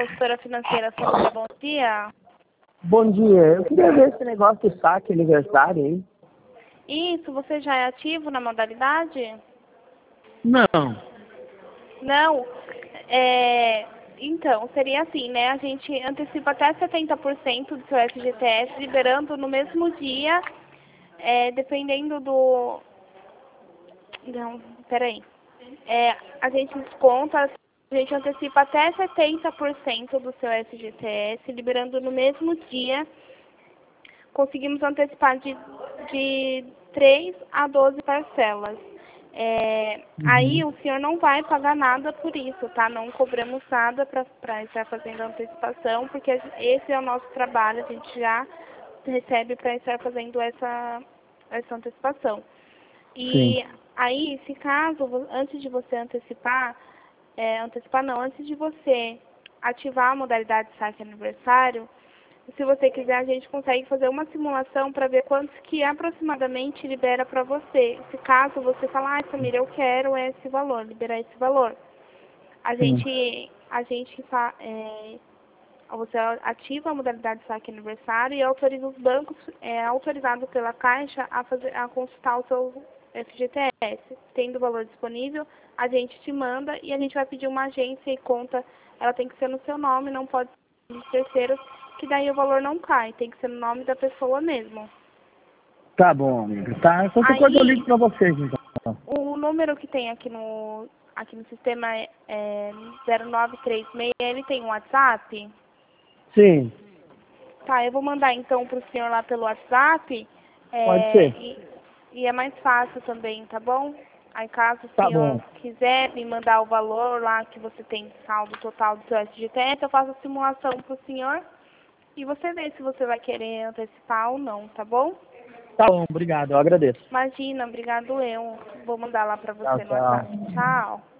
consultora financeira, Samira, bom dia. Bom dia, eu queria ver esse negócio do saque aniversário aí. Isso, você já é ativo na modalidade? Não. Não. Então, seria assim, né? A gente antecipa até 70% do seu FGTS, liberando no mesmo dia, dependendo do... Não, peraí. A gente desconta, a gente antecipa até 70% do seu FGTS, liberando no mesmo dia. Conseguimos antecipar de 3 a 12 parcelas. Aí o senhor não vai pagar nada por isso, tá? Não cobramos nada para estar fazendo a antecipação, porque esse é o nosso trabalho, a gente já recebe para estar fazendo essa antecipação. E Sim. aí, se caso, antes de você antes de você ativar a modalidade saque aniversário, se você quiser, a gente consegue fazer uma simulação para ver quantos que aproximadamente libera para você. Se caso você falar, Samira, eu quero esse valor, liberar esse valor. Você ativa a modalidade saque aniversário e autoriza os bancos, autorizado pela Caixa, a consultar o seu FGTS. Tendo o valor disponível, a gente te manda e a gente vai pedir uma agência e conta, ela tem que ser no seu nome, não pode ser de terceiros, que daí o valor não cai, tem que ser no nome da pessoa mesmo. Tá bom, amiga. Tá, qualquer coisa eu ligo pra vocês, então. O número que tem aqui no sistema é 0936, ele tem um WhatsApp? Sim, Tá, eu vou mandar então pro senhor lá pelo WhatsApp, pode ser. e é mais fácil também, tá bom? Aí caso o Tá senhor bom. quiser me mandar o valor lá que você tem saldo total do seu FGTS, eu faço a simulação pro senhor e você vê se você vai querer antecipar ou não, tá bom? Tá bom, obrigado, eu agradeço. Imagina, obrigado eu. Vou mandar lá pra Tchau, você no tchau. WhatsApp. Tchau.